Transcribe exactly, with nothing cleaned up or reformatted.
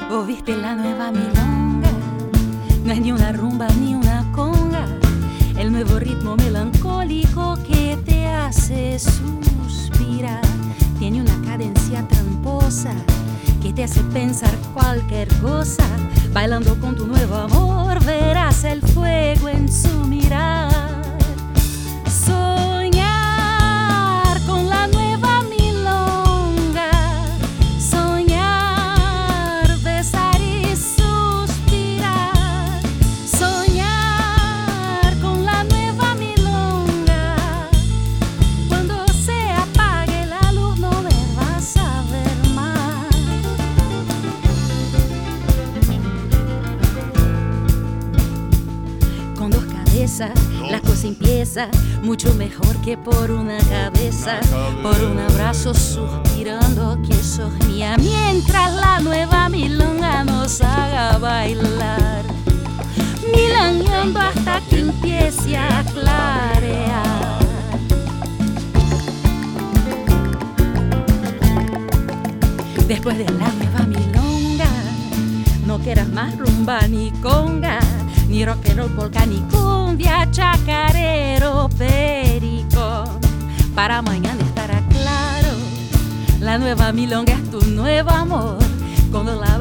Oíste la nueva milonga, no es ni una rumba ni una conga, el nuevo ritmo melancólico que te hace suspirar. Tiene una cadencia tramposa que te hace pensar cualquier cosa. Bailando con tu nuevo amor verás el fuego en su mirar. Soñar con la nueva milonga, soñar, besar y suspirar. Soñar con la nueva milonga, cuando se apague la luz no me vas a ver más. Con dos cabezas la cosa empieza mucho mejor que por una cabeza, por un abrazo suspirando que sos mía, mientras la nueva milonga nos haga bailar, milaneando hasta que empiece a clarear. Después de la nueva milonga no quieras más rumba ni conga, ni rock and roll, polka, ni cumbia, chacarero, perico. Para mañana estará claro, la nueva milonga es tu nuevo amor. Cuando la